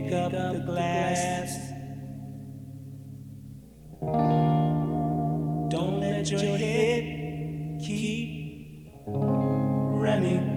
pick up the glass. Don't let your head keep running.